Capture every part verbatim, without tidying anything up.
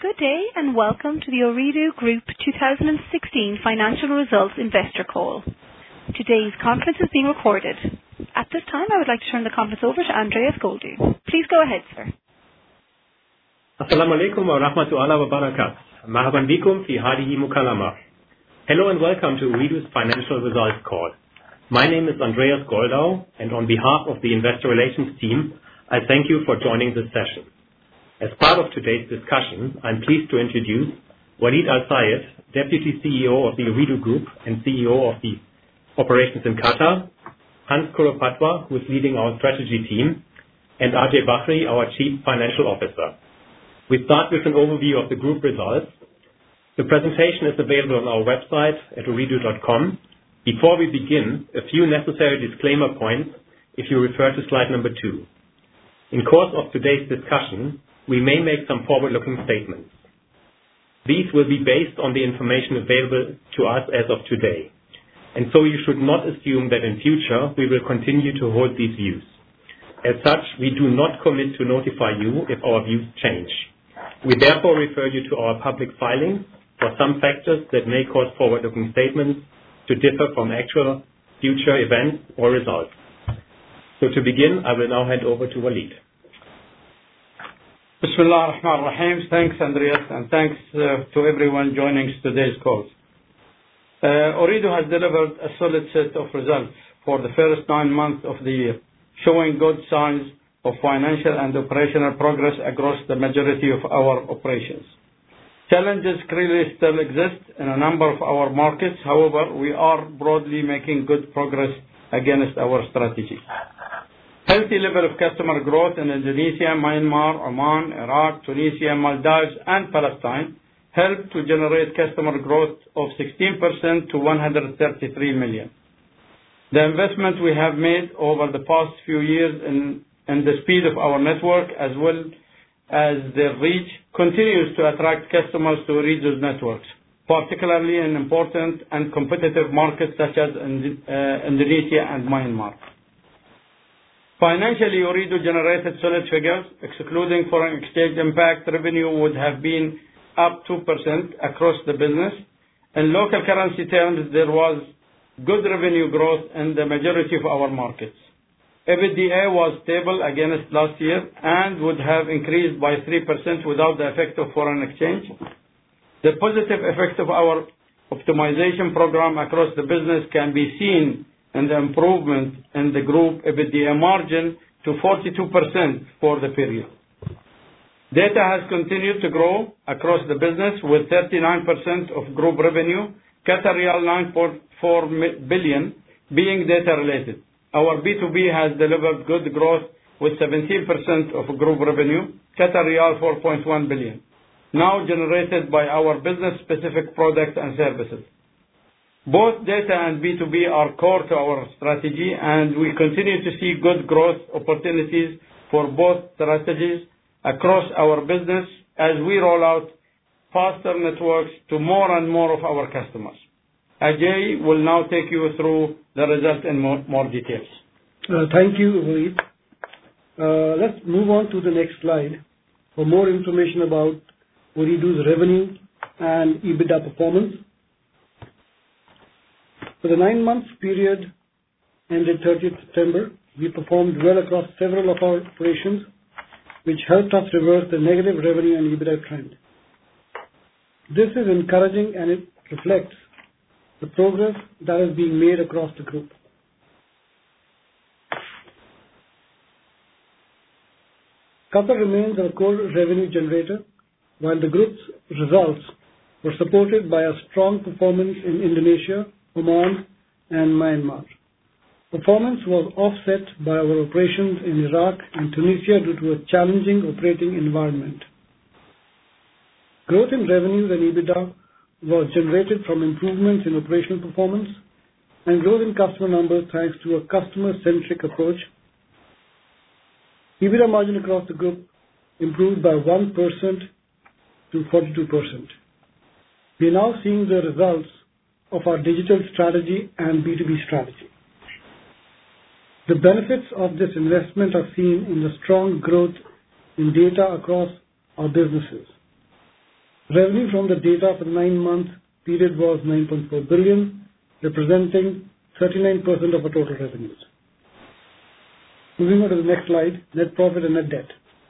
Good day and welcome to the Ooredoo Group twenty sixteen Financial Results Investor Call. Today's conference is being recorded. At this time, I would like to turn the conference over to Andreas Goldu. Please go ahead, sir. Assalamu alaikum wa rahmatullahi wa barakatuh. Marhaban bikum fi hadihi mukalama. Hello and welcome to Ooredoo's Financial Results Call. My name is Andreas Goldau, and on behalf of the Investor Relations team, I thank you for joining this session. As part of today's discussion, I'm pleased to introduce Waleed Al-Sayed, Deputy C E O of the Ooredoo Group and C E O of the Operations in Qatar, Hans Kuropatwa, who is leading our strategy team, and Ajay Bakhri, our Chief Financial Officer. We start with an overview of the group results. The presentation is available on our website at ooredoo dot com. Before we begin, a few necessary disclaimer points if you refer to slide number two. In course of today's discussion, we may make some forward-looking statements. These will be based on the information available to us as of today, and so you should not assume that in future we will continue to hold these views. As such, we do not commit to notify you if our views change. We therefore refer you to our public filings for some factors that may cause forward-looking statements to differ from actual future events or results. So to begin, I will now hand over to Waleed. Bismillah ar-Rahman ar-Rahim. Thanks, Andreas, and thanks uh, to everyone joining today's call. Uh, Ooredoo has delivered a solid set of results for the first nine months of the year, showing good signs of financial and operational progress across the majority of our operations. Challenges clearly still exist in a number of our markets. However, we are broadly making good progress against our strategy. Healthy level of customer growth in Indonesia, Myanmar, Oman, Iraq, Tunisia, Maldives, and Palestine helped to generate customer growth of sixteen percent to one hundred thirty-three million. The investment we have made over the past few years in, in the speed of our network as well as their reach continues to attract customers to Ooredoo's networks, particularly in important and competitive markets such as in, uh, Indonesia and Myanmar. Financially, Ooredoo generated solid figures. Excluding foreign exchange impact, revenue would have been up two percent across the business. In local currency terms, there was good revenue growth in the majority of our markets. EBITDA was stable against last year and would have increased by three percent without the effect of foreign exchange. The positive effect of our optimization program across the business can be seen in the improvement in the group EBITDA margin to forty-two percent for the period. Data has continued to grow across the business with thirty-nine percent of group revenue, Qatar Riyal nine point four billion being data related. Our B two B has delivered good growth with seventeen percent of group revenue, Qatar Riyal four point one billion, now generated by our business-specific products and services. Both data and B two B are core to our strategy, and we continue to see good growth opportunities for both strategies across our business as we roll out faster networks to more and more of our customers. Ajay will now take you through the results in more, more details. Uh, thank you, Waleed. Uh, let's move on to the next slide for more information about Ooredoo's revenue and EBITDA performance. For the nine months period ended thirtieth September, we performed well across several of our operations, which helped us reverse the negative revenue and EBITDA trend. This is encouraging and it reflects the progress that is being made across the group. Qatar remains our core revenue generator, while the group's results were supported by a strong performance in Indonesia, Oman, and Myanmar. Performance was offset by our operations in Iraq and Tunisia due to a challenging operating environment. Growth in revenues and EBITDA was generated from improvements in operational performance and growth in customer numbers thanks to a customer-centric approach. EBITDA margin across the group improved by one percent to forty-two percent. We are now seeing the results of our digital strategy and B two B strategy. The benefits of this investment are seen in the strong growth in data across our businesses. Revenue from the data for the nine-month period was nine point four billion dollars, representing thirty-nine percent of our total revenues. Moving on to the next slide, net profit and net debt.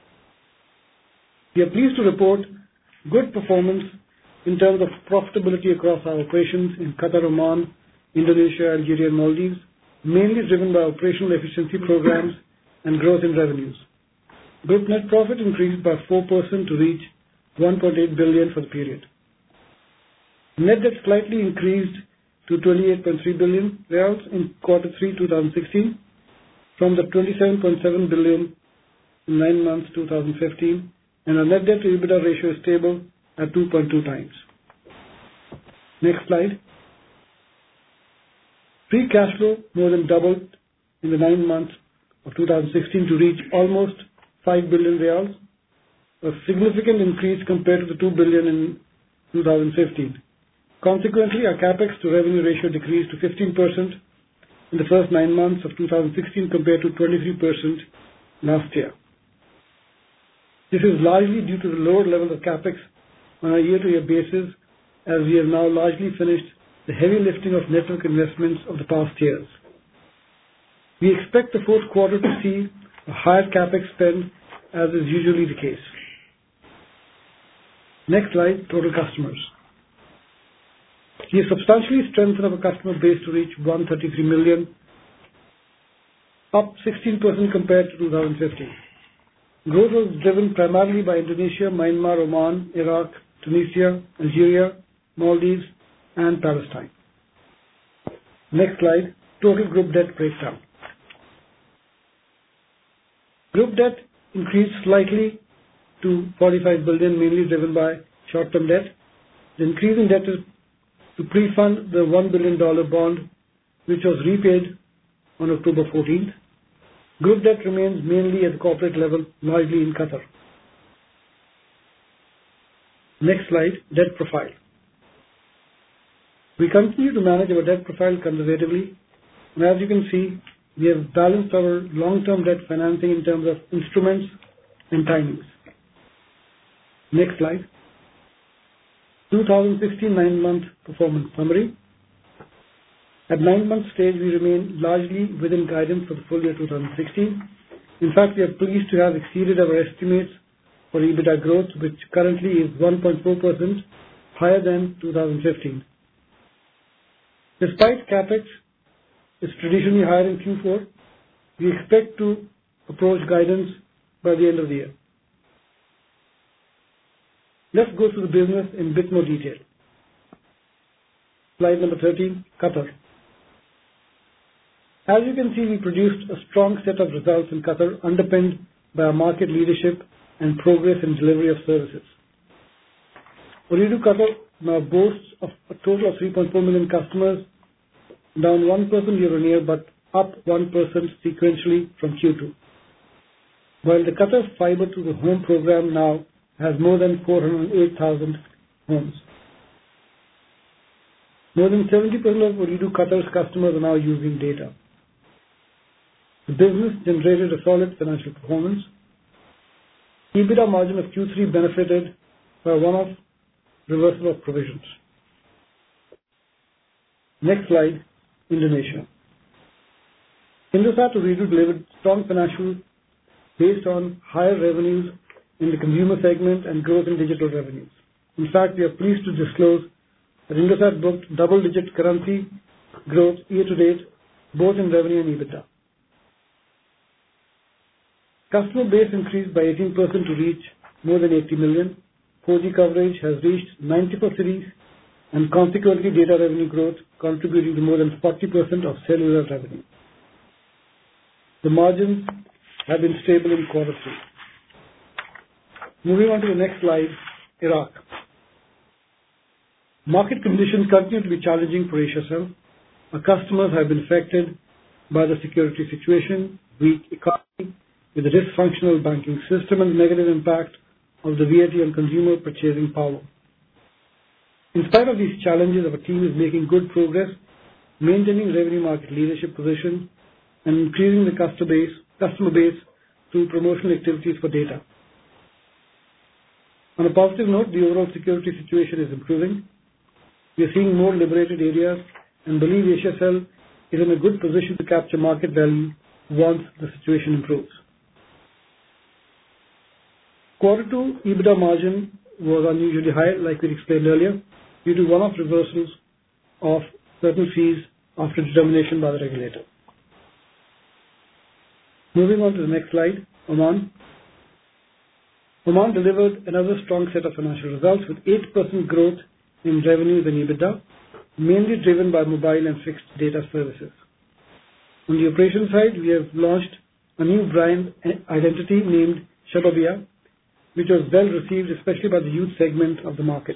We are pleased to report good performance in terms of profitability across our operations in Qatar, Oman, Indonesia, Algeria, and Maldives, mainly driven by operational efficiency programs and growth in revenues. Group net profit increased by four percent to reach one point eight billion dollars for the period. Net debt slightly increased to twenty-eight point three billion riyals in quarter three twenty sixteen from the twenty-seven point seven billion in nine months twenty fifteen, and our net debt to EBITDA ratio is stable at two point two times. Next slide. Free cash flow more than doubled in the nine months of twenty sixteen to reach almost five billion riyals, a significant increase compared to the two billion in twenty fifteen. Consequently, our capex to revenue ratio decreased to fifteen percent in the first nine months of twenty sixteen compared to twenty-three percent last year. This is largely due to the lower level of capex on a year-to-year basis, as we have now largely finished the heavy lifting of network investments of the past years. We expect the fourth quarter to see a higher capex spend, as is usually the case. Next slide, total customers. We have substantially strengthened our customer base to reach one hundred thirty-three million, up sixteen percent compared to twenty fifteen. Growth was driven primarily by Indonesia, Myanmar, Oman, Iraq, Tunisia, Algeria, Maldives, and Palestine. Next slide, total group debt breakdown. Group debt increased slightly to forty-five billion, mainly driven by short-term debt. The increase in debt is to pre-fund the one billion dollars bond, which was repaid on October fourteenth. Group debt remains mainly at the corporate level, largely in Qatar. Next slide, debt profile. We continue to manage our debt profile conservatively, and as you can see, we have balanced our long-term debt financing in terms of instruments and timings. Next slide. twenty sixteen nine-month performance summary. At nine-month stage, we remain largely within guidance for the full year twenty sixteen. In fact, we are pleased to have exceeded our estimates for EBITDA growth, which currently is one point four percent higher than twenty fifteen. Despite capex is traditionally higher in Q four, we expect to approach guidance by the end of the year. Let's go through the business in a bit more detail. Slide number thirteen, Qatar. As you can see, we produced a strong set of results in Qatar, underpinned by our market leadership and progress in delivery of services. Ooredoo Qatar now boasts of a total of three point four million customers, down one percent year-on-year, but up one percent sequentially from Q two. While the Qatar Fiber to the Home program now has more than four hundred eight thousand homes. More than seventy percent of Ooredoo Qatar's customers are now using data. The business generated a solid financial performance. EBITDA margin of Q three benefited by one-off reversal of provisions. Next slide, Indonesia. Indosat Ooredoo delivered strong financial based on higher revenues in the consumer segment and growth in digital revenues. In fact, we are pleased to disclose that Indosat booked double-digit currency growth year-to-date, both in revenue and EBITDA. Customer base increased by eighteen percent to reach more than eighty million. four G coverage has reached ninety-four cities, and consequently data revenue growth contributing to more than forty percent of cellular revenue. The margins have been stable in quarter three. Moving on to the next slide, Iraq. Market conditions continue to be challenging for Asiacell. Our customers have been affected by the security situation, weak economy, with the dysfunctional banking system and the negative impact of the V A T on consumer purchasing power. In spite of these challenges, our team is making good progress, maintaining revenue market leadership position and increasing the customer base, customer base through promotional activities for data. On a positive note, the overall security situation is improving. We are seeing more liberated areas and believe H S L is in a good position to capture market value once the situation improves. Quarter two EBITDA margin was unusually high, like we explained earlier, due to one-off reversals of certain fees after determination by the regulator. Moving on to the next slide, Oman. Oman delivered another strong set of financial results with eight percent growth in revenues and EBITDA, mainly driven by mobile and fixed data services. On the operation side, we have launched a new brand identity named Shababia, which was well received, especially by the youth segment of the market.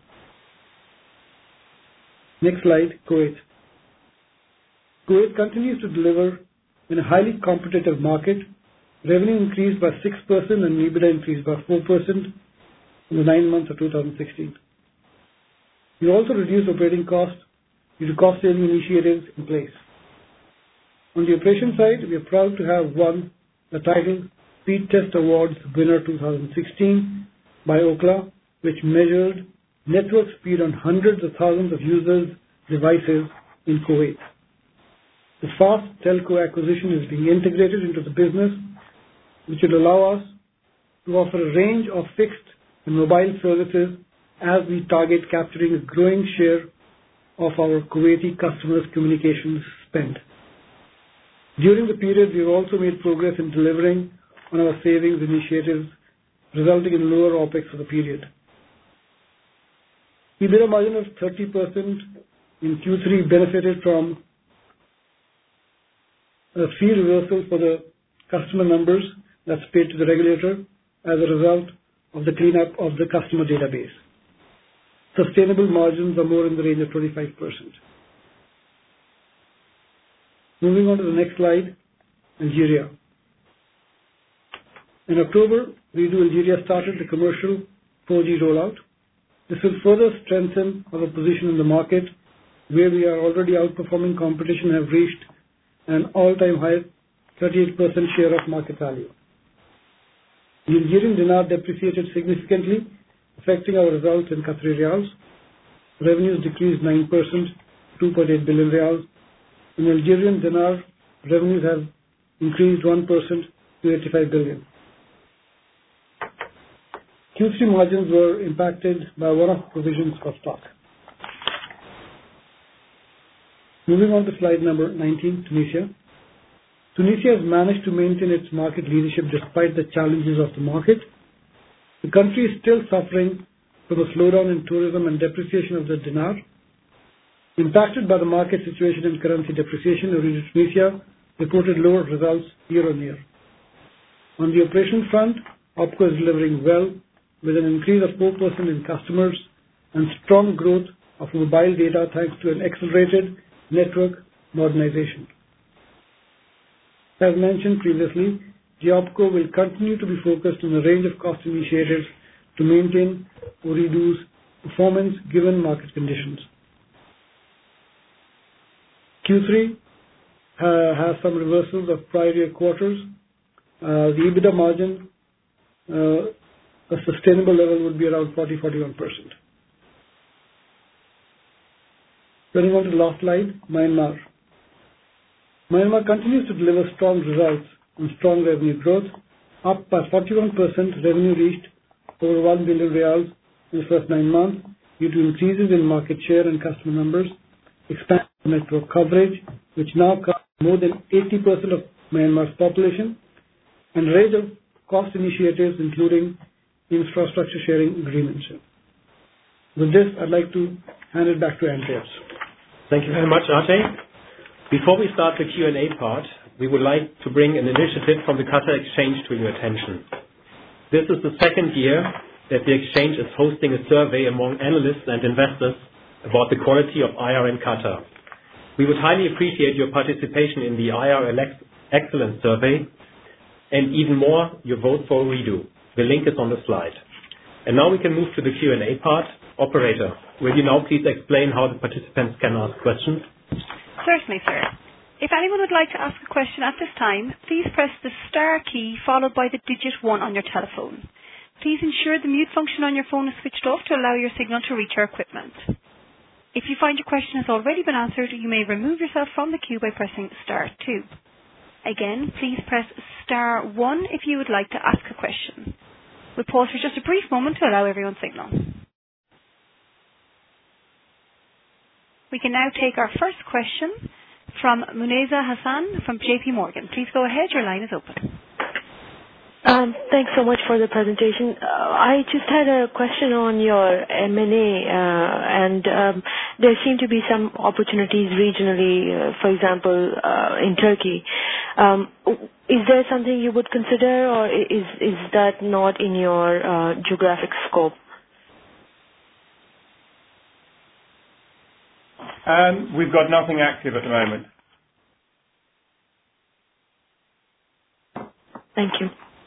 Next slide, Kuwait. Kuwait continues to deliver in a highly competitive market. Revenue increased by six percent and EBITDA increased by four percent in the nine months of two thousand sixteen. We also reduced operating costs due to cost-saving initiatives in place. On the operation side, we are proud to have won the title Speed Test Awards Winner twenty sixteen by Ookla, which measured network speed on hundreds of thousands of users' devices in Kuwait. The fast telco acquisition is being integrated into the business, which will allow us to offer a range of fixed and mobile services as we target capturing a growing share of our Kuwaiti customers' communications spend. During the period, we have also made progress in delivering on our savings initiatives, resulting in lower OPEX for the period. EBITDA margin of thirty percent in Q three benefited from a fee reversal for the customer numbers that's paid to the regulator as a result of the cleanup of the customer database. Sustainable margins are more in the range of twenty-five percent. Moving on to the next slide, Algeria. In October, Ooredoo Algeria started the commercial four G rollout. This will further strengthen our position in the market, where we are already outperforming competition and have reached an all-time high thirty-eight percent share of market value. The Algerian dinar depreciated significantly, affecting our results in Qatari riyals. Revenues decreased nine percent, two point eight billion riyals. In Algerian dinar, revenues have increased one percent to eighty-five billion. Q three margins were impacted by one-off provisions for stock. Moving on to slide number nineteen, Tunisia. Tunisia has managed to maintain its market leadership despite the challenges of the market. The country is still suffering from a slowdown in tourism and depreciation of the dinar. Impacted by the market situation and currency depreciation, Ooredoo Tunisia reported lower results year on year. On the operation front, OPCO is delivering well with an increase of four percent in customers and strong growth of mobile data thanks to an accelerated network modernization. As mentioned previously, the OPCO will continue to be focused on a range of cost initiatives to maintain Ooredoo's performance given market conditions. Q three uh, has some reversals of prior year quarters. Uh, the EBITDA margin, uh, a sustainable level would be around forty to forty-one percent. Turning on to the last slide, Myanmar. Myanmar continues to deliver strong results and strong revenue growth, up by forty-one percent. Revenue reached over one billion riyals in the first nine months due to increases in market share and customer numbers, expanded network coverage, which now covers more than eighty percent of Myanmar's population, and a range of cost initiatives, including infrastructure sharing agreements. With this, I'd like to hand it back to Andreas. Thank you very much, Ajay. Before we start the Q and A part, we would like to bring an initiative from the Qatar Exchange to your attention. This is the second year that the Exchange is hosting a survey among analysts and investors about the quality of I R in Qatar. We would highly appreciate your participation in the I R Excellence Survey and even more, your vote for Ooredoo. The link is on the slide. And now we can move to the Q and A part. Operator, will you now please explain how the participants can ask questions? Certainly, sir. If anyone would like to ask a question at this time, please press the star key followed by the digit one on your telephone. please ensure the mute function on your phone is switched off to allow your signal to reach our equipment. If you find your question has already been answered, you may remove yourself from the queue by pressing star two. Again, please press star one if you would like to ask a question. We'll pause for just a brief moment to allow everyone signal. We can now take our first question from Muneza Hassan from J P Morgan. Please go ahead. Your line is open. Um, thanks so much for the presentation. Uh, I just had a question on your M and A, uh, and um, there seem to be some opportunities regionally, uh, for example, uh, in Turkey. Um, is there something you would consider, or is is that not in your uh, geographic scope? Um, we've got nothing active at the moment. Thank you.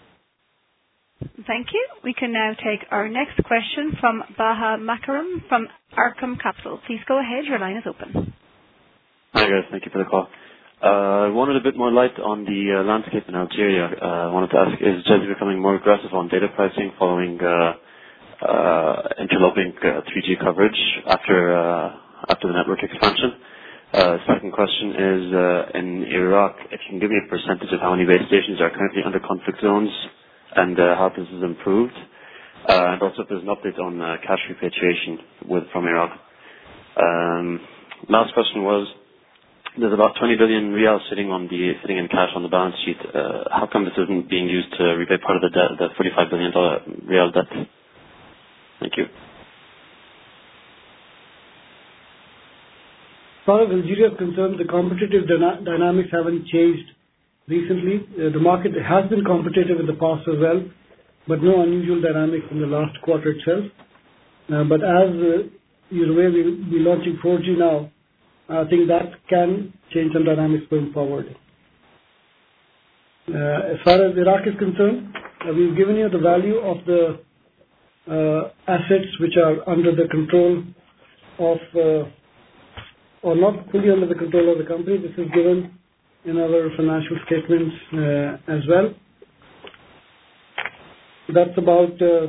Thank you. We can now take our next question from Baha Makaram from Arkham Capital. Please go ahead. Your line is open. Hi, guys. Thank you for the call. Uh, I wanted a bit more light on the uh, landscape in Algeria. Uh, I wanted to ask, is Jazzy becoming more aggressive on data pricing following uh, uh, interloping uh, three G coverage after uh, after the network expansion? Uh, second question is, uh, in Iraq, if you can give me a percentage of how many base stations are currently under conflict zones and uh, how this has improved, uh, and also if there's an update on uh, cash repatriation with from Iraq. Um, last question was, there's about twenty billion riyals sitting on the sitting in cash on the balance sheet. Uh, how come this isn't being used to repay part of the debt, the forty-five billion dollar real debt? Thank you. As far as Algeria is concerned, the competitive dyna- dynamics haven't changed recently. Uh, the market has been competitive in the past as well, but no unusual dynamics in the last quarter itself. Uh, but as uh, you're aware, we'll be launching four G now. I think that can change some dynamics going forward. Uh, as far as Iraq is concerned, uh, we've given you the value of the uh, assets which are under the control of, uh, or not fully under the control of the company. This is given in our financial statements uh, as well. That's about, uh,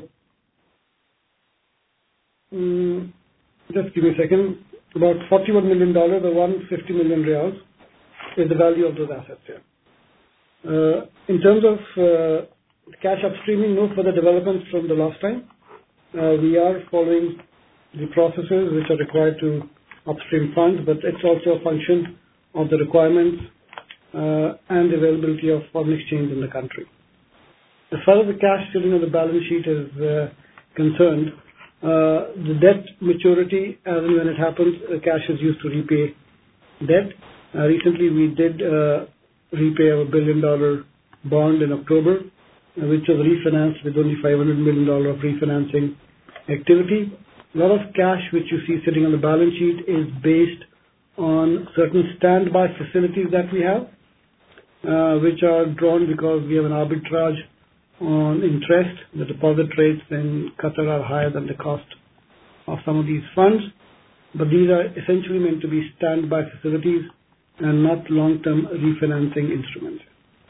mm, just give me a second, about forty-one million dollars or one hundred fifty million reals is the value of those assets here. Uh, in terms of uh, cash upstreaming, no further developments from the last time. Uh, we are following the processes which are required to upstream funds, but it's also a function of the requirements uh, and availability of foreign exchange in the country. As far as the cash sitting on the balance sheet is uh, concerned, uh, the debt maturity, as and when it happens, uh, cash is used to repay debt. Uh, recently, we did uh, repay our billion dollar bond in October, uh, which was refinanced with only five hundred million dollars of refinancing activity. A lot of cash which you see sitting on the balance sheet is based on certain standby facilities that we have, uh, which are drawn because we have an arbitrage on interest. The deposit rates in Qatar are higher than the cost of some of these funds, but these are essentially meant to be standby facilities and not long-term refinancing instruments.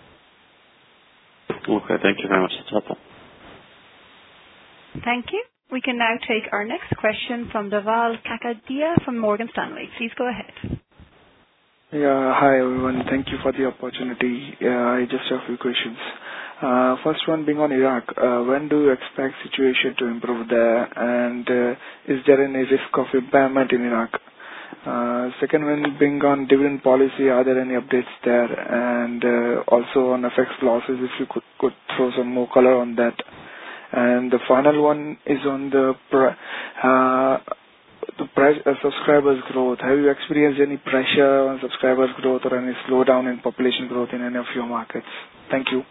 Okay, thank you very much. That's helpful. Thank you. We can now take our next question from Daval Kakadia from Morgan Stanley. Please go ahead. Yeah, hi everyone. Thank you for the opportunity. Uh, I just have a few questions. Uh, first one being on Iraq. Uh, when do you expect situation to improve there, and uh, is there any risk of impairment in Iraq? Uh, second one being on dividend policy. Are there any updates there? And uh, also on F X losses, if you could, could throw some more color on that. And the final one is on the pr- uh, the price, uh, subscribers growth. Have you experienced any pressure on subscribers growth or any slowdown in population growth in any of your markets? Thank you.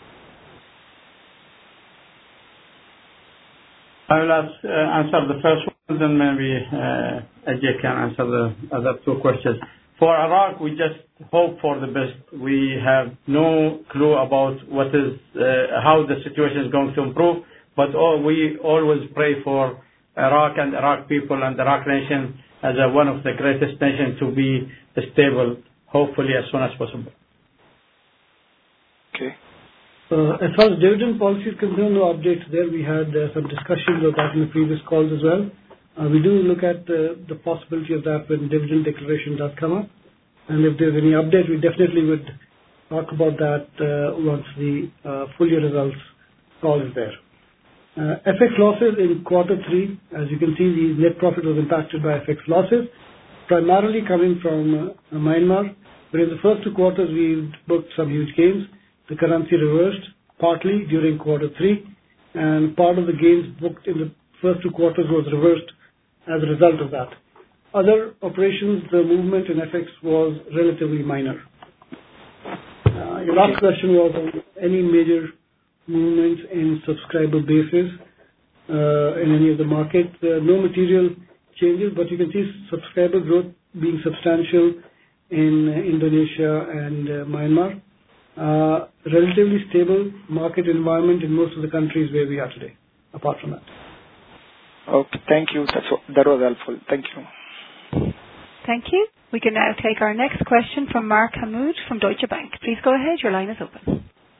I will ask, uh, answer the first one, then maybe uh, Ajay can answer the other two questions. For Iraq, we just hope for the best. We have no clue about what is uh, how the situation is going to improve, but all, we always pray for Iraq and Iraq people and the Iraq nation as a, one of the greatest nations to be stable, hopefully as soon as possible. Okay. Uh, as far as dividend policy is concerned, no updates there. We had uh, some discussions of that in the previous calls as well. Uh, we do look at uh, the possibility of that when dividend declaration does come up. And if there's any update, we definitely would talk about that uh, once the uh, full year results call is there. Uh, F X losses in quarter three, as you can see, the net profit was impacted by F X losses, primarily coming from uh, Myanmar. But in the first two quarters, we booked some huge gains. The currency reversed partly during quarter three, and part of the gains booked in the first two quarters was reversed as a result of that. Other operations, the movement in F X was relatively minor. Uh, your last question was on any major movements in subscriber bases uh, in any of the markets. Uh, no material changes, but you can see subscriber growth being substantial in uh, Indonesia and uh, Myanmar. Uh, relatively stable market environment in most of the countries where we are today, apart from that. Okay, thank you. That's, that was helpful. Thank you. Thank you. We can now take our next question from Mark Hamoud from Deutsche Bank. Please go ahead. Your line is open.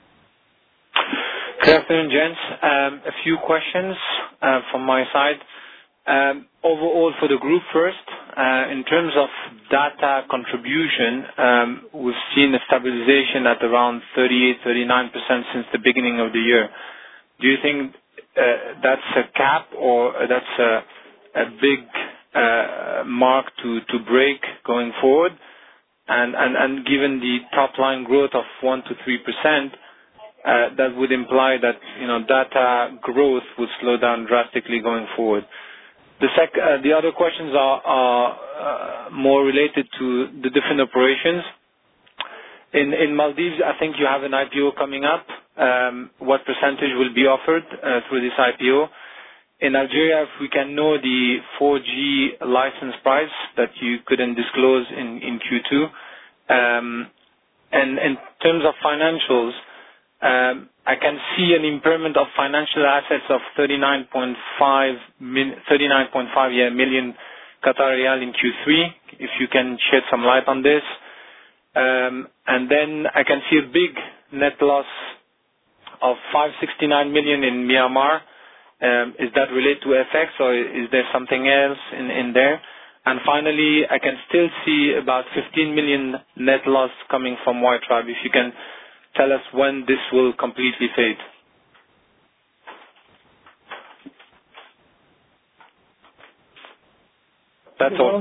Good afternoon, gents. Um, a few questions uh, from my side. Um, overall, for the group first, uh, in terms of data contribution, um, we've seen a stabilization at around thirty-eight, thirty-nine percent since the beginning of the year. Do you think uh, that's a cap or that's a, a big uh, mark to, to break going forward? And, and, and given the top line growth of one to three percent, uh, that would imply that, you know, data growth would slow down drastically going forward. The sec- uh, the other questions are, are uh, more related to the different operations. In, in Maldives, I think you have an I P O coming up. Um, what percentage will be offered uh, through this I P O? In Algeria, if we can know the four G license price that you couldn't disclose in, in Q two. Um, and in terms of financials, um, I can see an impairment of financial assets of thirty-nine point five million Qatar Riyal in Q three, if you can shed some light on this. Um, and then I can see a big net loss of five hundred sixty-nine million in Myanmar. Um, is that related to F X or is there something else in, in there? And finally, I can still see about fifteen million net loss coming from White Tribe. If you can tell us when this will completely fade. That's all.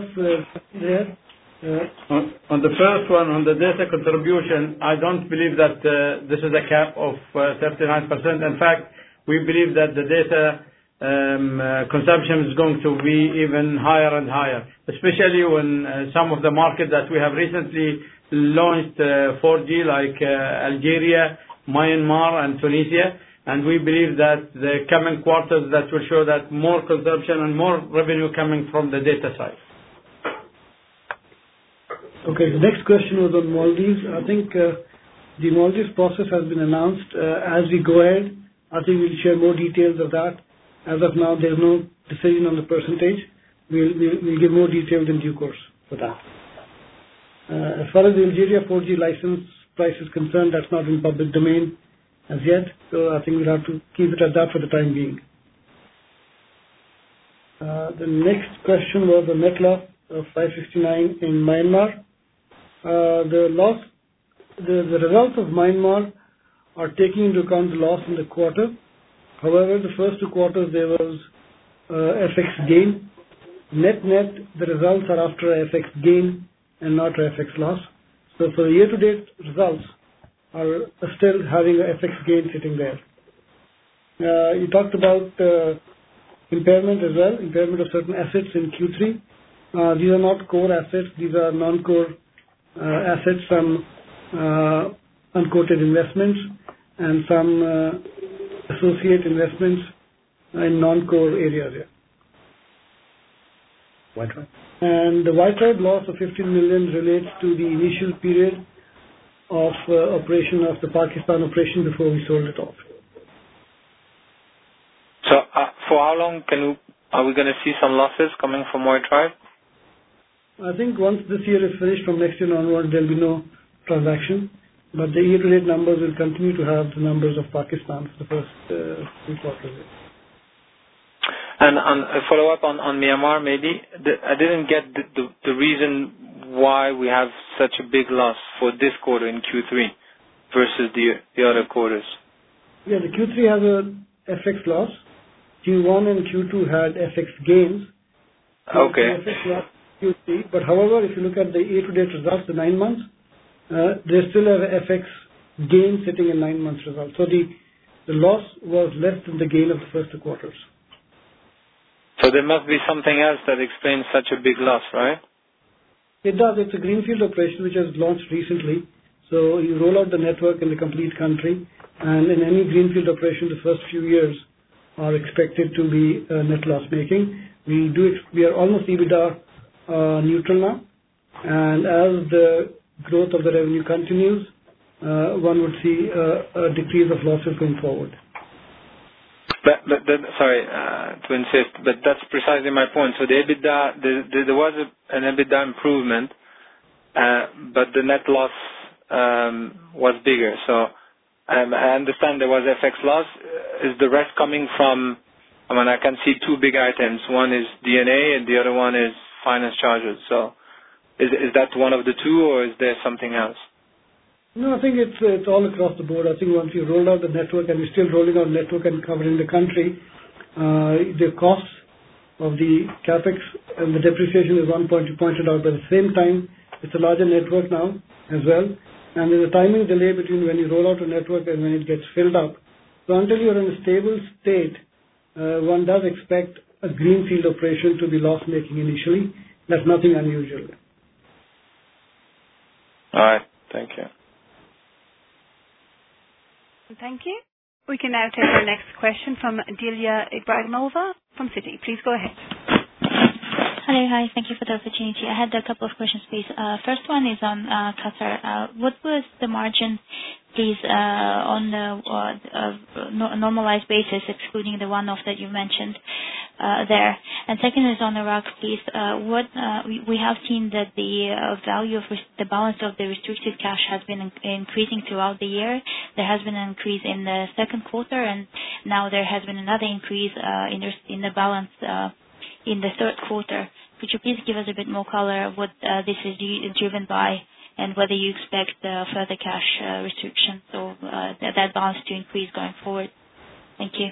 Uh, on, on the first one, on the data contribution, I don't believe that uh, this is a cap of uh, thirty-nine percent. In fact, we believe that the data um, uh, consumption is going to be even higher and higher, especially when uh, some of the markets that we have recently launched uh, four G, like uh, Algeria, Myanmar, and Tunisia. And we believe that the coming quarters that will show that more consumption and more revenue coming from the data side. Okay, the next question was on Maldives. I think uh, the Maldives process has been announced. Uh, as we go ahead, I think we'll share more details of that. As of now, there's no decision on the percentage. We'll, we'll, we'll give more details in due course for that. Uh, as far as the Algeria four G license price is concerned, that's not in public domain as yet, so I think we'll have to keep it at that for the time being. Uh, the next question was the net loss of five hundred sixty-nine in Myanmar. Uh, the loss, the, the results of Myanmar are taking into account the loss in the quarter. However, the first two quarters there was uh, F X gain. Net net, the results are after F X gain and not F X loss. So for the year-to-date results are still having a F X gain sitting there. Uh, you talked about uh, impairment as well, impairment of certain assets in Q three. Uh, these are not core assets, these are non-core uh, assets, some uh, unquoted investments and some uh, associate investments in non-core areas here. White Tribe? And the White Tribe loss of fifteen million relates to the initial period of uh, operation of the Pakistan operation before we sold it off. So uh, for how long can we, are we going to see some losses coming from White Tribe? I think once this year is finished, from next year onward, there will be no transaction. but the year-to-date numbers will continue to have the numbers of Pakistan for the first uh, three quarters. And on a follow-up on, on Myanmar, maybe the, I didn't get the, the, the reason why we have such a big loss for this quarter in Q three versus the the other quarters. Yeah, the Q three has a F X loss. Q one and Q two had F X gains. Okay. F X loss Q three, but however, if you look at the year-to-date results, the nine months, uh, they still have a F X gain sitting in nine months results. So the the loss was less than the gain of the first two quarters. So there must be something else that explains such a big loss, right? It does. It's a greenfield operation which has launched recently. So you roll out the network in the complete country, and in any greenfield operation, the first few years are expected to be uh, net loss making. We do. We are almost EBITDA uh, neutral now, and as the growth of the revenue continues, uh, one would see uh, a decrease of losses going forward. But, but, but sorry uh, to insist, but that's precisely my point. So the EBITDA, the, the, there was a, an EBITDA improvement, uh, but the net loss um, was bigger. So um, I understand there was F X loss. Is the rest coming from? I mean, I can see two big items. One is D N A, and the other one is finance charges. So is is that one of the two, or is there something else? No, I think it's it's all across the board. I think once you roll out the network, and we're still rolling out network and covering the country, uh, the costs of the capex and the depreciation is one point you pointed out. But at the same time, it's a larger network now as well, and there's a timing delay between when you roll out a network and when it gets filled up. So until you're in a stable state, uh, one does expect a greenfield operation to be loss-making initially. That's nothing unusual. All right. Thank you. Thank you. We can now take our next question from Delia Ibragimova from Citi. Please go ahead. Hello. Hi. Thank you for the opportunity. I had a couple of questions, please. Uh, first one is on uh, Qatar. Uh, what was the margin, please, uh, on the uh, uh, no, normalized basis, excluding the one-off that you mentioned uh, there? And second is on Iraq, please. Uh, what uh, we, we have seen that the uh, value of res- the balance of the restricted cash has been in- increasing throughout the year. There has been an increase in the second quarter, and now there has been another increase uh, in, res- in the balance uh, in the third quarter. Could you please give us a bit more color of what uh, this is driven by, and whether you expect uh, further cash uh, restrictions or uh, that, that balance to increase going forward? Thank you.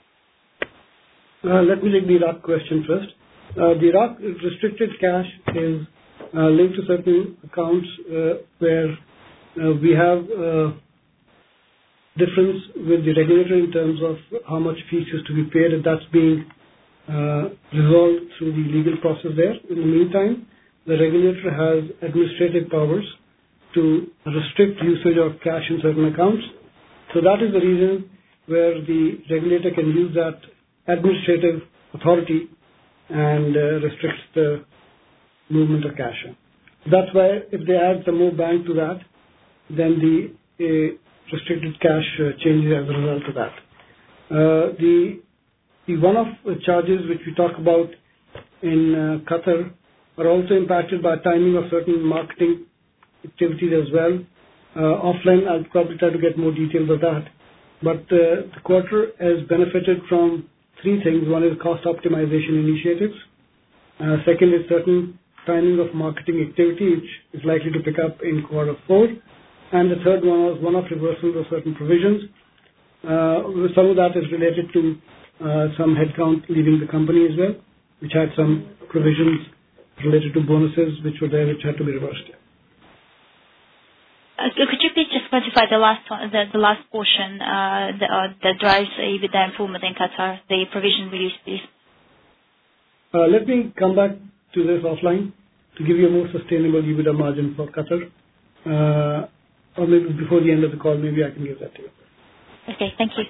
Uh, let me take the Iraq question first. Uh, the Iraq restricted cash is uh, linked to certain accounts uh, where uh, we have uh, difference with the regulator in terms of how much fees is to be paid, and that's being uh, resolved through the legal process there. In the meantime, the regulator has administrative powers to restrict usage of cash in certain accounts. So that is the reason where the regulator can use that administrative authority and uh, restricts the movement of cash. That's why if they add some more bank to that, then the uh, restricted cash uh, changes as a result of that. Uh, the the one-off charges which we talk about in uh, Qatar are also impacted by timing of certain marketing activities as well. Uh, offline, I'll probably try to get more details of that. But uh, the quarter has benefited from three things. One is cost optimization initiatives. Uh, second is certain timing of marketing activity, which is likely to pick up in quarter four. And the third one was one-off reversals of certain provisions. Uh, some of that is related to uh, some headcount leaving the company as well, which had some provisions related to bonuses which were there, which had to be reversed. Uh, could you please just specify the last one, the, the last portion uh, the, uh, that drives EBITDA improvement in Qatar, the provision release, please? Uh, let me come back to this offline to give you a more sustainable EBITDA margin for Qatar. Uh, or maybe before the end of the call, maybe I can give that to you. Okay, thank you.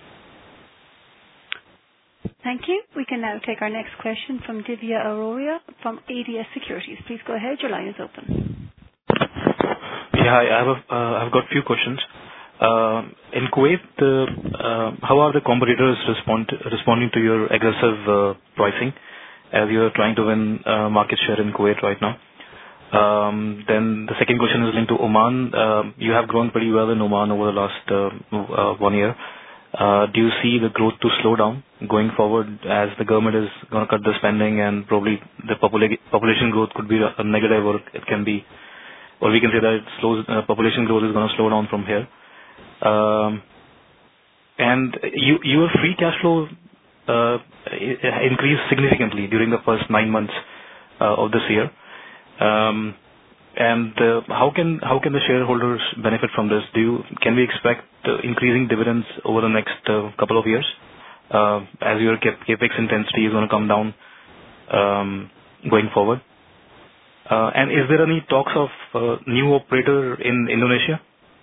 Thank you. We can now take our next question from Divya Arora from A D S Securities. Please go ahead. Your line is open. Yeah, hi. I have a, uh, I've got a few questions. Uh, in Kuwait, the, uh, how are the competitors respond, responding to your aggressive uh, pricing as you are trying to win uh, market share in Kuwait right now? Um, then the second question is linked to Oman. Uh, you have grown pretty well in Oman over the last uh, uh, one year. Uh, do you see the growth to slow down going forward as the government is going to cut the spending and probably the popula- population growth could be a negative, or it can be, or we can say that it slows, uh, population growth is going to slow down from here. Um, and you, your free cash flow uh, increased significantly during the first nine months uh, of this year. Um, And uh, how can how can the shareholders benefit from this? Do you, can we expect uh, increasing dividends over the next uh, couple of years uh, as your capex intensity is going to come down um, going forward? Uh, and is there any talks of uh, new operator in Indonesia?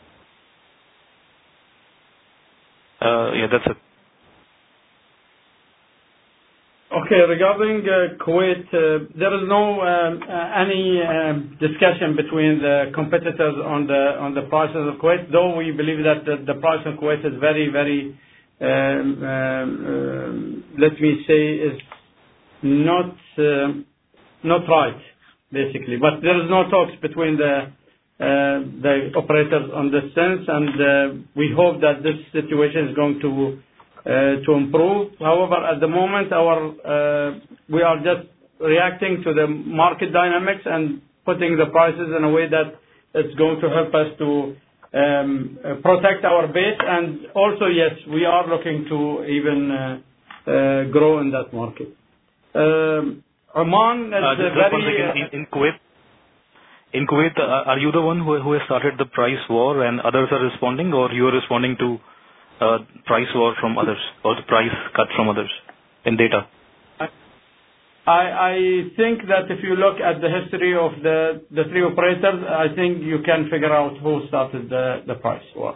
Uh, yeah, that's it. Okay, regarding uh, Kuwait, uh, there is no um, uh, any um, discussion between the competitors on the on the prices of Kuwait, though we believe that the, the price of Kuwait is very, very, um, um, um, let me say, is not um, not right, basically. But there is no talks between the uh, the operators on this sense, and uh, we hope that this situation is going to Uh, to improve. However, at the moment, our uh, we are just reacting to the market dynamics and putting the prices in a way that it's going to help us to um, uh, protect our base. And also, yes, we are looking to even uh, uh, grow in that market. Um, Oman is uh, a very... In, in, in Kuwait, in Kuwait uh, are you the one who, who has started the price war and others are responding, or you are responding to Uh, price war from others, or the price cut from others in data? I, I think that if you look at the history of the, the three operators, I think you can figure out who started the, the price war.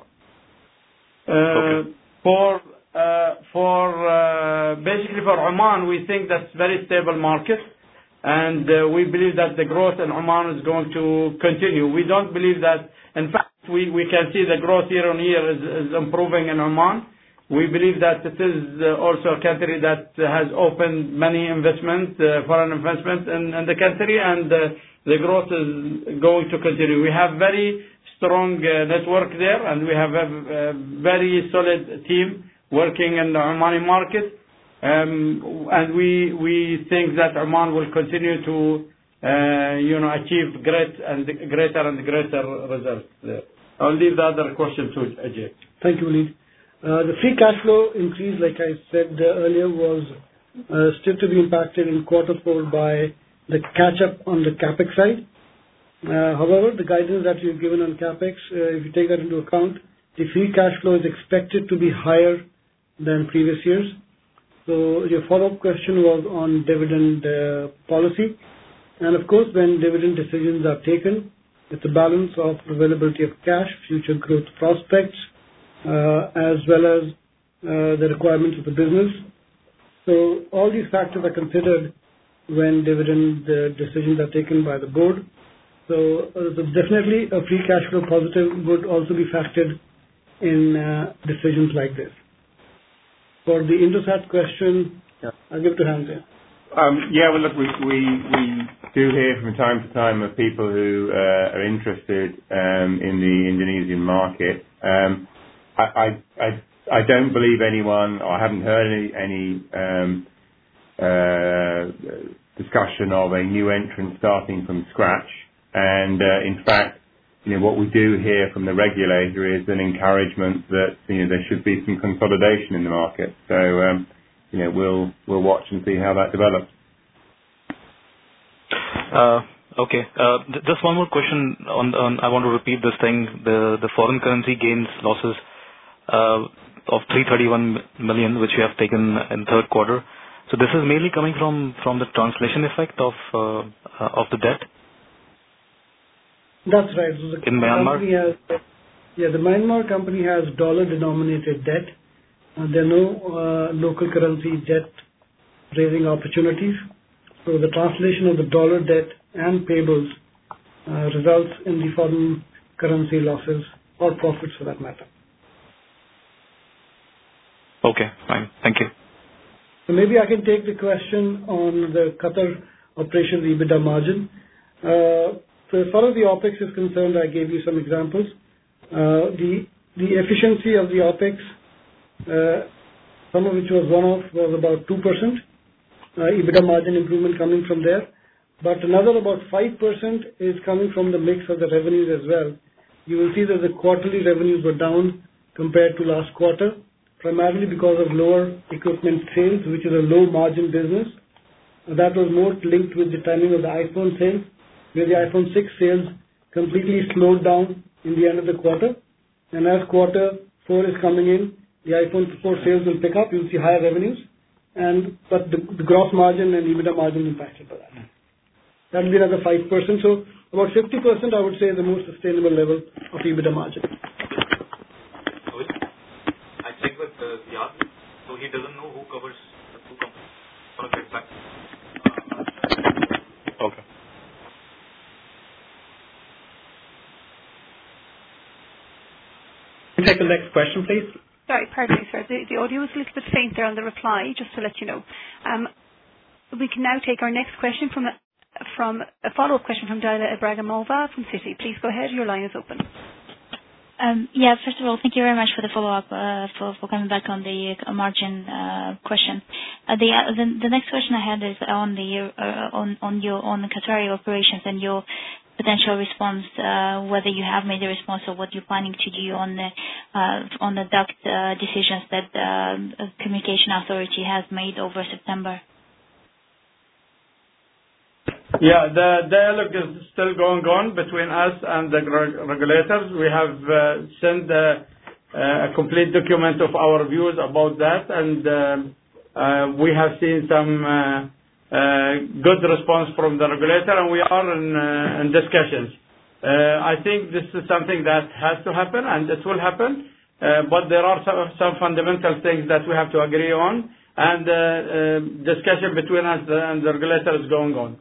Uh, okay. For uh, for uh, basically for Oman, we think that's very stable market, and uh, we believe that the growth in Oman is going to continue. We don't believe that. In fact, we, we can see the growth year on year is, is improving in Oman. We believe that it is uh, also a country that has opened many investment, uh, foreign investment in, in the country, and uh, the growth is going to continue. We have very strong uh, network there, and we have a, a very solid team working in the Omani market. Um, and we we think that Oman will continue to uh, you know achieve great and greater and greater results there. I'll leave the other question to Ajay. Thank you, Walid. Uh, the free cash flow increase, like I said uh, earlier, was uh, still to be impacted in quarter four by the catch-up on the capex side. Uh, however, the guidance that you've given on capex, uh, if you take that into account, the free cash flow is expected to be higher than previous years. So your follow-up question was on dividend uh, policy. And of course, when dividend decisions are taken, it's a balance of availability of cash, future growth prospects, uh, as well as uh, the requirements of the business. So all these factors are considered when dividend uh, decisions are taken by the board. So, uh, so definitely a free cash flow positive would also be factored in uh, decisions like this. For the Indosat question, yeah. I'll give it to Hamza. Um, yeah, well, look, we, we, we do hear from time to time of people who uh, are interested um, in the Indonesian market. Um, I, I, I, I don't believe anyone, or I haven't heard any, any um, uh, discussion of a new entrant starting from scratch. And uh, in fact, you know, what we do hear from the regulator is an encouragement that, you know, there should be some consolidation in the market. So, um, you know, we'll we'll watch and see how that develops. Uh, okay. Uh, th- just one more question on, on. I want to repeat this thing. The the foreign currency gains losses uh, of three hundred thirty-one million, which we have taken in third quarter. So this is mainly coming from from the translation effect of uh, uh, of the debt. That's right. So the in Myanmar. Has, yeah, the Myanmar company has dollar-denominated debt. Uh, there are no uh, local currency debt raising opportunities. So the translation of the dollar debt and payables uh, results in the foreign currency losses or profits for that matter. Okay, fine. Thank you. So maybe I can take the question on the Qatar operations EBITDA margin. Uh, So as far as the OpEx is concerned, I gave you some examples. Uh, the the efficiency of the OpEx, uh, some of which was one-off, was about two percent. Uh, EBITDA margin improvement coming from there. But another about five percent is coming from the mix of the revenues as well. You will see that the quarterly revenues were down compared to last quarter, primarily because of lower equipment sales, which is a low-margin business. That was more linked with the timing of the iPhone sales, where the iPhone six sales completely slowed down in the end of the quarter. And as quarter four is coming in, the iPhone four sales will pick up. You'll see higher revenues, and but the, the gross margin and EBITDA margin impacted by that. That will be another five percent. So about fifty percent, I would say, is the most sustainable level of EBITDA margin. I checked with uh, Ziad, so he doesn't know who covers the two companies. I'll get back. Okay. Take the next question, please. Sorry, pardon me, sir. The, the audio was a little bit faint there on the reply, just to let you know. Um, we can now take our next question from a, from a follow-up question from Daila Ibrahimova from Citi. Please go ahead. Your line is open. Um, yeah, first of all, thank you very much for the follow-up, uh, for, for coming back on the uh, margin uh, question. Uh, the, uh, the the next question I had is on the uh, on on your on the Qatari operations and your potential response, uh, whether you have made a response or what you're planning to do on the uh, on the duct uh, decisions that the uh, Communication Authority has made over September. Yeah, the dialogue is still going on between us and the reg- regulators. We have uh, sent a, a complete document of our views about that, and uh, uh, we have seen some uh, uh, good response from the regulator, and we are in, uh, in discussions. Uh, I think this is something that has to happen, and it will happen, uh, but there are some, some fundamental things that we have to agree on, and uh, uh, discussion between us and the regulator is going on.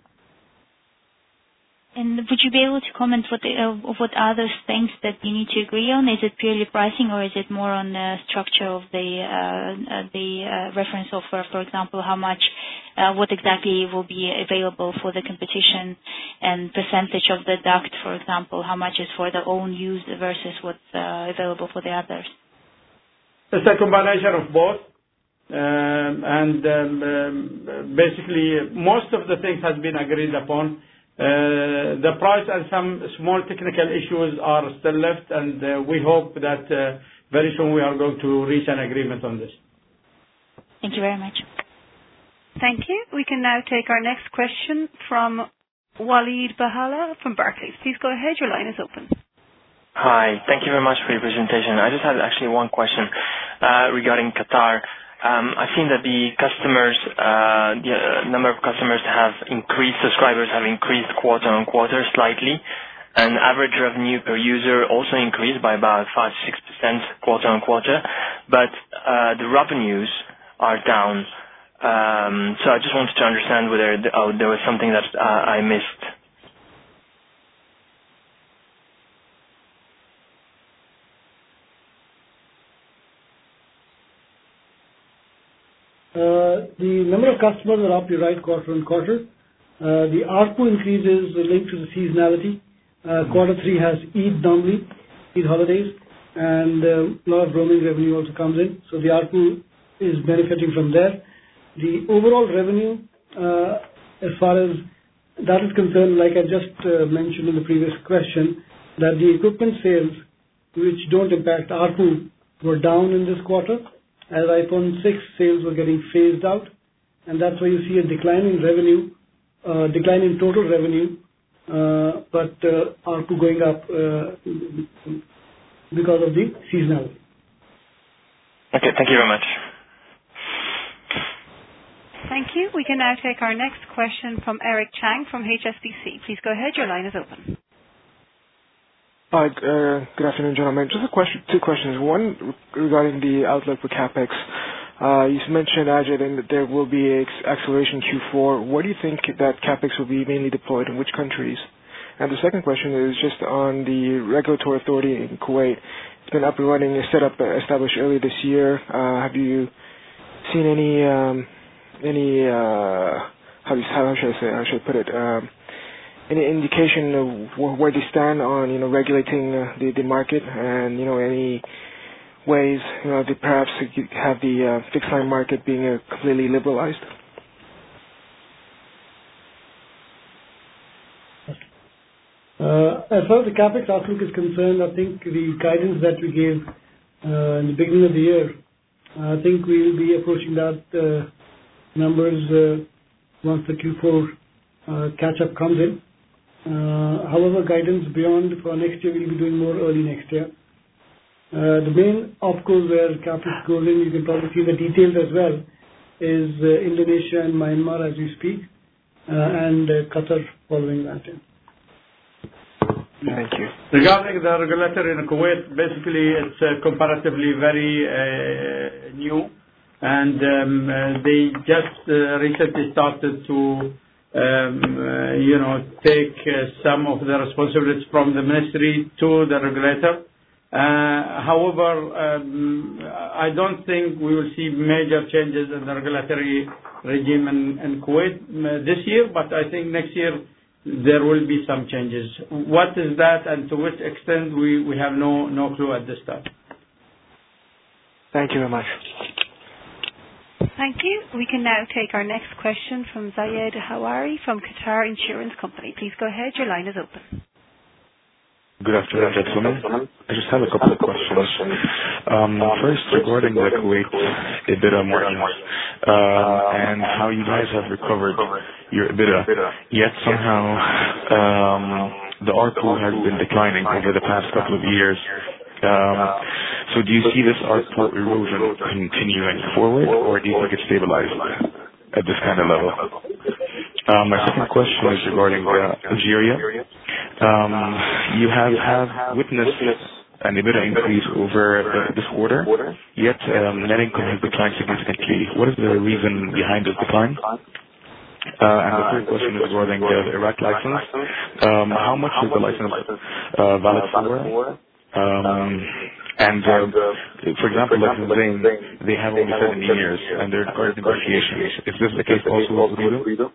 And would you be able to comment what the, uh, what are those things that you need to agree on? Is it purely pricing, or is it more on the structure of the uh, uh, the uh, reference offer? For example, how much, uh, what exactly will be available for the competition, and percentage of the duct, for example, how much is for their own use versus what's uh, available for the others? It's a combination of both, um, and um, um, basically most of the things has been agreed upon. Uh, the price and some small technical issues are still left, and uh, we hope that uh, very soon we are going to reach an agreement on this. Thank you very much. Thank you. We can now take our next question from Waleed Bahala from Barclays. Please go ahead. Your line is open. Hi. Thank you very much for your presentation. I just had actually one question uh, regarding Qatar. Um, I've seen that the customers, uh, the uh, number of customers have increased, subscribers have increased quarter on quarter slightly, and average revenue per user also increased by about five to six percent quarter on quarter, but uh, the revenues are down. Um, so I just wanted to understand whether the, oh, there was something that uh, I missed. Uh, the number of customers are up, you're right, quarter on quarter. Uh, the A R P U increase is linked to the seasonality. Uh, quarter three has Eid normally, Eid holidays, and uh, a lot of roaming revenue also comes in. So the A R P U is benefiting from there. The overall revenue, uh, as far as that is concerned, like I just uh, mentioned in the previous question, that the equipment sales, which don't impact A R P U, were down in this quarter, as iPhone six sales were getting phased out, and that's why you see a decline in revenue, uh, decline in total revenue, uh, but uh, A R P U going up uh, because of the seasonality. Okay, thank you very much. Thank you. We can now take our next question from Eric Chang from H S B C. Please go ahead. Your line is open. Hi, uh, good afternoon, gentlemen. Just a question, two questions. One regarding the outlook for CapEx. Uh, you mentioned, Ajay, that there will be an acceleration in Q four. Where do you think that CapEx will be mainly deployed, in which countries? And the second question is just on the regulatory authority in Kuwait. It's been up and running, set up, established earlier this year. Uh, have you seen any, um, any uh, how, do you, how should I say, how should I put it, um, any indication of wh- where they stand on, you know, regulating uh, the, the market, and, you know, any ways, you know, to perhaps have the uh, fixed line market being uh, completely liberalized? Uh, as far as the capex outlook is concerned, I think the guidance that we gave uh, in the beginning of the year, I think we will be approaching that uh, numbers uh, once the Q four uh, catch-up comes in. Uh, however, guidance beyond for next year, we'll be doing more early next year. Uh, the main opcos where capex goes in, you can probably see the details as well, is uh, Indonesia and Myanmar as we speak, uh, and uh, Qatar following that in. Thank you. Regarding the regulator in Kuwait, basically it's uh, comparatively very uh, new, and um, uh, they just uh, recently started to um, uh, you know, take uh, some of the responsibilities from the ministry to the regulator. Uh, however, um, I don't think we will see major changes in the regulatory regime in, in Kuwait uh, this year, but I think next year there will be some changes. What is that and to which extent, we, we have no, no clue at this time. Thank you very much. Thank you. We can now take our next question from Zayed Hawari from Qatar Insurance Company. Please go ahead. Your line is open. Good afternoon, gentlemen. I just have a couple of questions. Um, first, regarding the Kuwait EBITDA margins um, and how you guys have recovered your EBITDA, yet somehow um, the A R P U has been declining over the past couple of years. Um, so do you see this A R P U erosion continuing forward, or do you think it's stabilized at this kind of level? Um, my second question is regarding uh, Algeria. Um, you have, have witnessed an EBITDA increase over the, this quarter, yet um, net income has declined significantly. What is the reason behind this decline? Uh, and the third question is regarding the, the Iraq license. Um, how much is the license uh, valid for? Um, and uh, for example, like Zain, they have only seven years, and they're in current negotiations. Is this the case also with Ooredoo?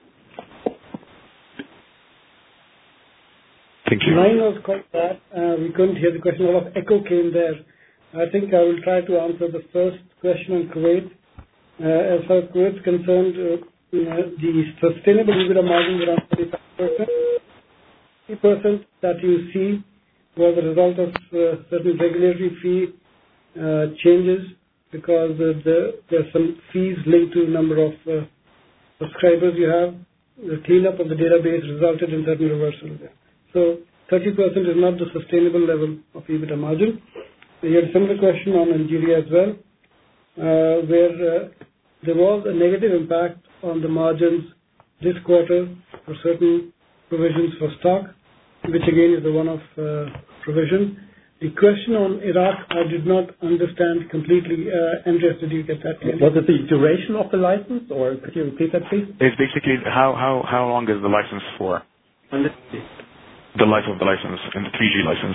Thank you. Line was quite bad. Uh, we couldn't hear the question. A lot of echo came there. I think I will try to answer the first question on Kuwait. Uh, as far as Kuwait is concerned, uh, you know, the sustainable EBITDA margin is around thirty-five percent. thirty percent that you see was a result of uh, certain regulatory fee uh, changes, because uh, the, there are some fees linked to the number of uh, subscribers you have. The cleanup of the database resulted in certain reversals there. So thirty percent is not the sustainable level of EBITDA margin. You had a similar question on Algeria as well, uh, where uh, there was a negative impact on the margins this quarter for certain provisions for stock, which again is the one-off uh, provision. The question on Iraq, I did not understand completely. Uh, Andreas, did you get that clearly? Was it the duration of the license, or could you repeat that, please? It's basically how, how, how long is the license for? The life of the license and the three G license.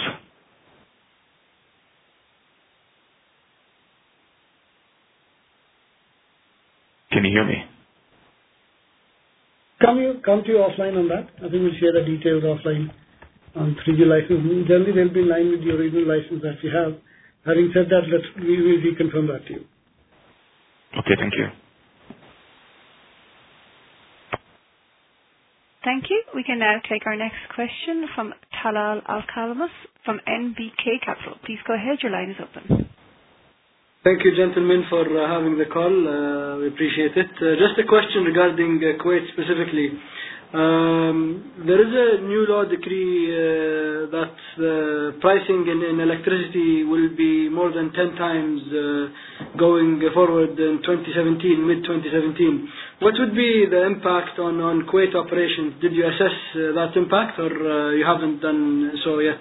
Can you hear me? Come you come to you offline on that. I think we'll share the details offline on three G license. Generally, they'll be in line with the original license that we have. Having said that, let's we will reconfirm that to you. Okay, thank you. Thank you. We can now take our next question from Talal Al-Kalamus from N B K Capital. Please go ahead. Your line is open. Thank you, gentlemen, for uh, having the call. Uh, we appreciate it. Uh, just a question regarding uh, Kuwait specifically. Um, there is a new law decree uh, that the pricing in, in electricity will be more than ten times uh, going forward in twenty seventeen, mid twenty seventeen. What would be the impact on, on Kuwait operations? Did you assess uh, that impact, or uh, you haven't done so yet?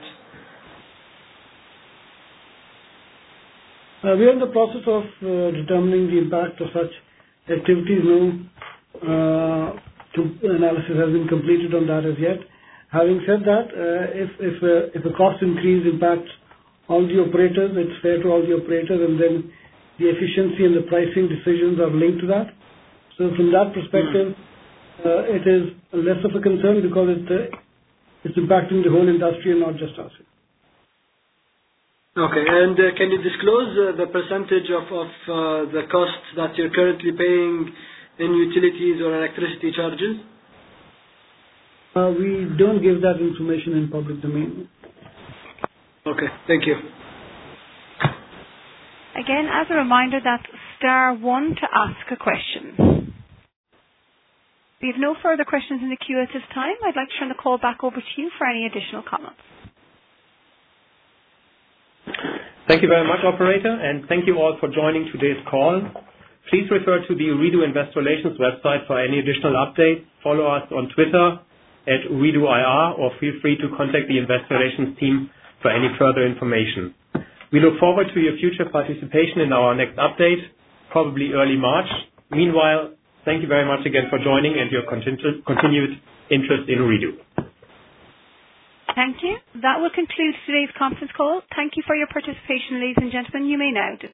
Uh, we are in the process of uh, determining the impact of such activities. No uh, to analysis has been completed on that as yet. Having said that, uh, if if uh, if a cost increase impacts all the operators, it's fair to all the operators, and then the efficiency and the pricing decisions are linked to that. So from that perspective, uh, it is less of a concern, because it uh, It's impacting the whole industry and not just us. Okay. And uh, can you disclose uh, the percentage of, of uh, the costs that you're currently paying in utilities or electricity charges? Uh, we don't give that information in public domain. Okay. Thank you. Again, as a reminder, that's star one to ask a question. We have no further questions in the queue at this time. I'd like to turn the call back over to you for any additional comments. Thank you very much, operator, and thank you all for joining today's call. Please refer to the Ooredoo Investor Relations website for any additional updates. Follow us on Twitter at Ooredoo I R, or feel free to contact the Investor Relations team for any further information. We look forward to your future participation in our next update, probably early March. Meanwhile, thank you very much again for joining and your continu- continued interest in Ooredoo. Thank you. That will conclude today's conference call. Thank you for your participation, ladies and gentlemen. You may now disconnect.